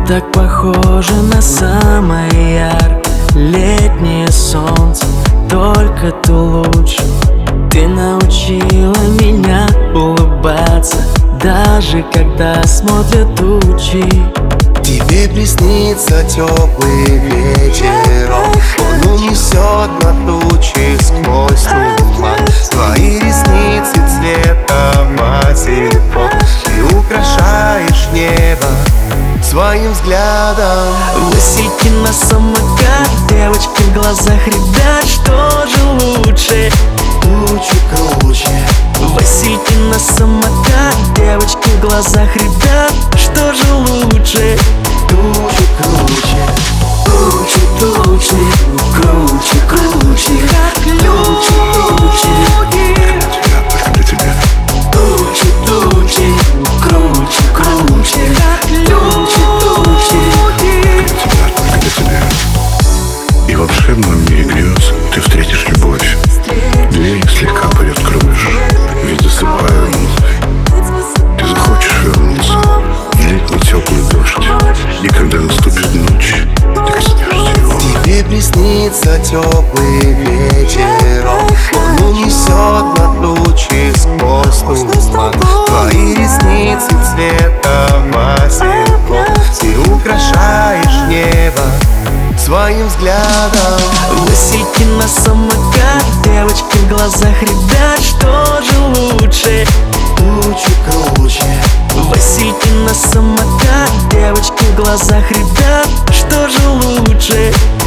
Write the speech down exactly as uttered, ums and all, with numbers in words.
так похожа на самое яркое летнее солнце, только ты лучше. Ты научила меня улыбаться, даже когда смотрят тучи. Тебе приснится теплый вечером, он унесет на тучи сквозь туман. Твои ресницы цвета материков, ты украшаешь небо своим взглядом. Васильки на самокат, девочки в глазах ребят, что же лучше? Тучи круче. Васильки на самокат, девочки в глазах ребят, что же лучше? Тучи круче. Тучи, тучи, круче, круче, как люди. Для тебя. Тучи, тучи, круче, круче, как люди. Только для тебя. И в волшебном мире грез ты встретишь любовь. Дверь слегка приоткроешь, ведь засыпаю вновь. Ты захочешь вернуться в летний теплый дождь, и когда наступит ночь, ты коснешься его. Тебе приснится теплый вечером, он унесет на тучи сквозь туман. Твои ресницы цвета материков, ты украшаешь небо своим взглядом. Васильки на самокат, девочки в глазах ребят, что же лучше? Тучи круче. Васильки на самокат, девочки в глазах ребят, что же лучше?